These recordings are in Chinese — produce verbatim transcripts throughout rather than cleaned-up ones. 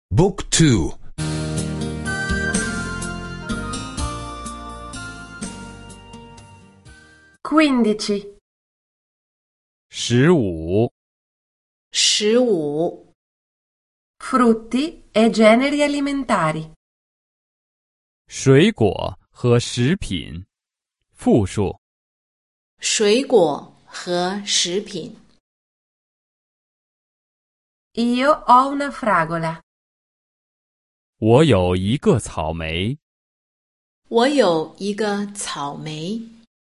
Book two. 15. 十五。 十五。 Frutti e generi alimentari. 水果和食品。复数。 水果和食品。 Io ho una fragola. 我有一个草莓。 我有一个草莓。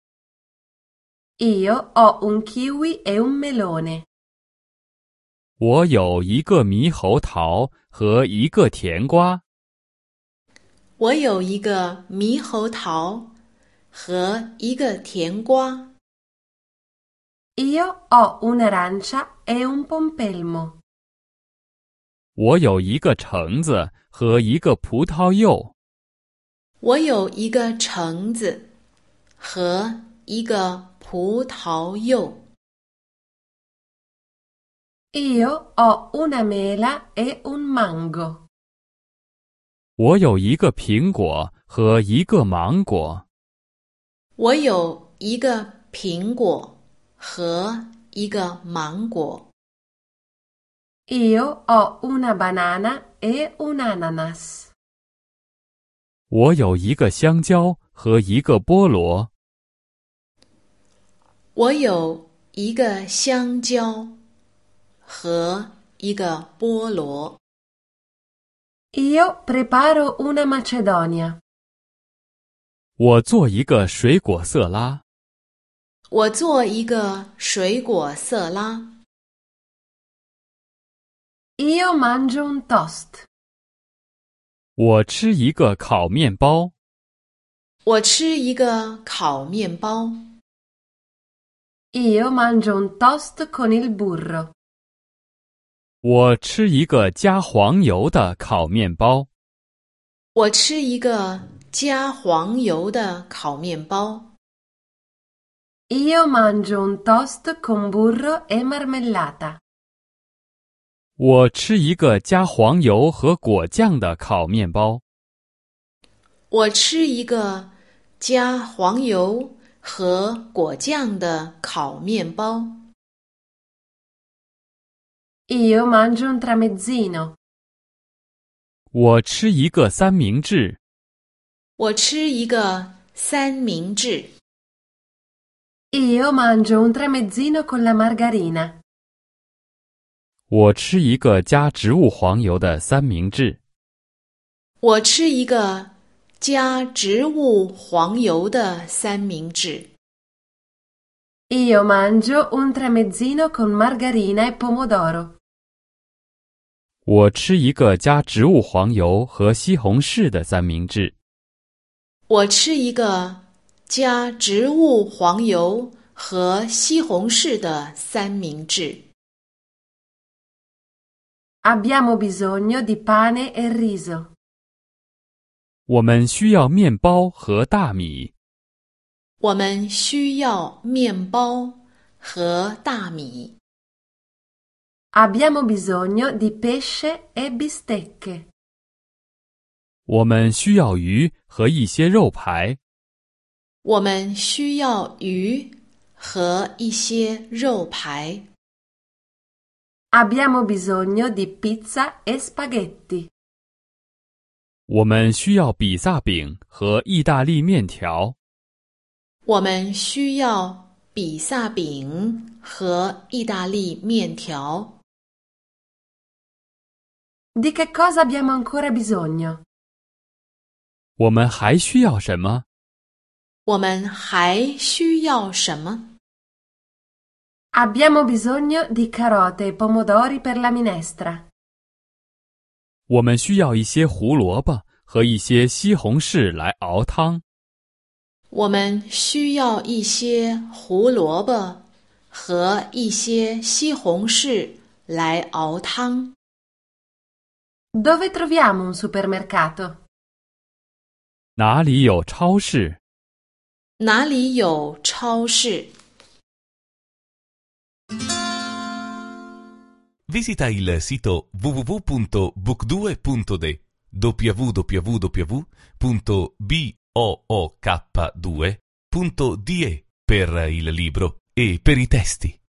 Io ho un kiwi e un melone. 我有一个猕猴桃和一个甜瓜。 我有一个猕猴桃和一个甜瓜。 Io ho un'arancia e un pompelmo. 我有一个橙子和一个葡萄柚。 我有一个橙子和一个葡萄柚。 Io ho una mela e un mango. 我有一个苹果和一个芒果。 我有一个苹果和一个芒果。 Io ho una banana e un ananas. 我有一个香蕉和一个菠萝。 我有一个香蕉和一个菠萝。 Io preparo una macedonia. 我做一个水果色拉。 我做一个水果色拉。 Io mangio un toast. 我吃一个烤面包。 我吃一个烤面包。 Io mangio un toast con il burro. 我吃一个加黄油的烤面包。 我吃一个加黄油的烤面包。 Io mangio un toast con burro e marmellata. 我吃一个加黄油和果酱的烤面包。 我吃一个加黄油和果酱的烤面包。 Io mangio un tramezzino. 我吃一个三明治。 我吃一个三明治。 Io mangio un tramezzino con la margarina. 我吃一个加植物黄油的三明治。 我吃一个加植物黄油的三明治。 Io mangio un tramezzino con margarina e pomodoro. 我吃一个加植物黄油和西红柿的三明治。 我吃一个加植物黄油和西红柿的三明治。 Abbiamo bisogno di pane e riso. 我们需要面包和大米。 我们需要面包和大米。 Abbiamo bisogno di pesce e bistecche. 我们需要鱼和一些肉排。 我们需要鱼和一些肉排。 Abbiamo bisogno di pizza e spaghetti. 我们需要比萨饼和意大利面条。 我们需要比萨饼和意大利面条。 Di che cosa abbiamo ancora bisogno? 我们还需要什么？ 我们还需要什么？ Abbiamo bisogno di carote e pomodori per la minestra. 我们需要一些胡萝卜和一些西红柿来熬汤。 我们需要一些胡萝卜和一些西红柿来熬汤。 Dove troviamo un supermercato? 哪里有超市？ 哪里有超市？ Visita il sito w w w punto book due punto d w w w punto book due punto d e per il libro e per i testi.